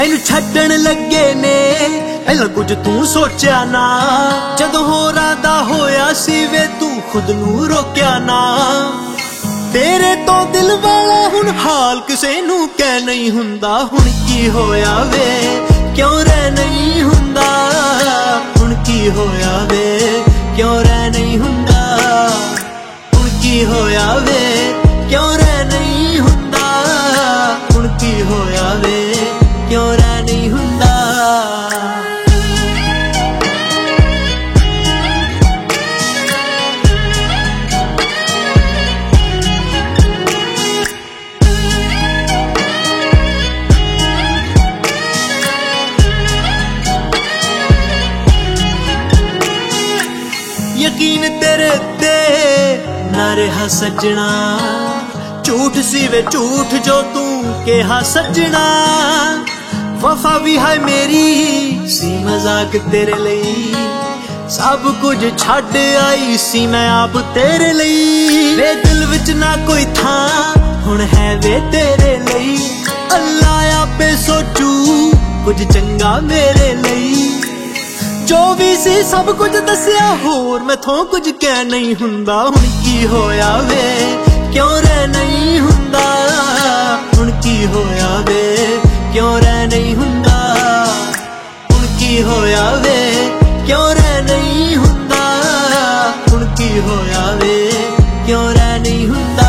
मैनू छड्डण लगे ने पहला कुछ तू सोचा ना, जदों होरां दा होया सी वे तू खुद नू रोक्या ना। तेरे तो दिल वाला हुण हाल किसे नू कह नहीं हुंदा, हुण की होया वे क्यों रह नहीं हुंदा, हुण की होया वे क्यों रह नहीं हुंदा, हुण की होया वे क्यों रह नहीं हुंदा, हुण की होया वे क्यों रह नहीं हुंदा। यकीन तेरे ते ना रहा सजना, झूठ सी वे झूठ जो तू कहा सजना। वफा भी है मेरी सी मजाक तेरे लई, सब कुछ छड्ड आई सी मैं आप तेरे लई। वे दिल विच ना कोई था हुण है वे तेरे लई, अल्लाह आपे सोचू कुछ चंगा मेरे लई। जो भी सी सब कुछ दसिया होर मैथों कुछ कह नहीं हुंदा, हुण की होया वे क्यों रह नहीं हुंदा, हुण की होया वे क्यों रह नहीं हुंदा, हुण की होया वे क्यों रह नहीं हुंदा, हुण की होया वे क्यों रह नहीं हुंदा।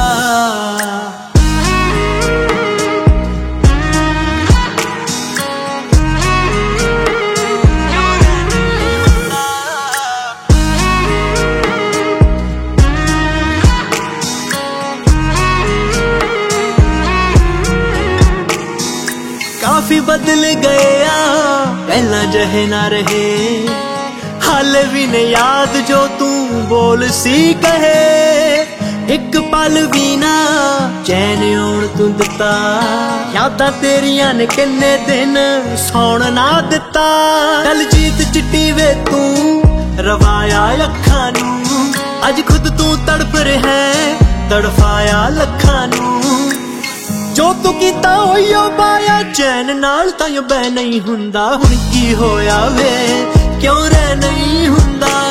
काफी बदल गया पहला जहे ना रहे, हाल भी ने याद जो तू बोल सी कहे। एक पल भी ना चैन आउण तू दिता, यादां तेरियां ने किन्ने दिन सौण ना दिता। दलजीत चिट्टी वे तू रवाया अखां नू, अज खुद तू तड़फ रहा तड़फाया लखां नू। जो तू कीता होइयो पाया चैन नाल तां बह नहीं हुंदा, हुण की होया वे क्यों रह नहीं हुंदा,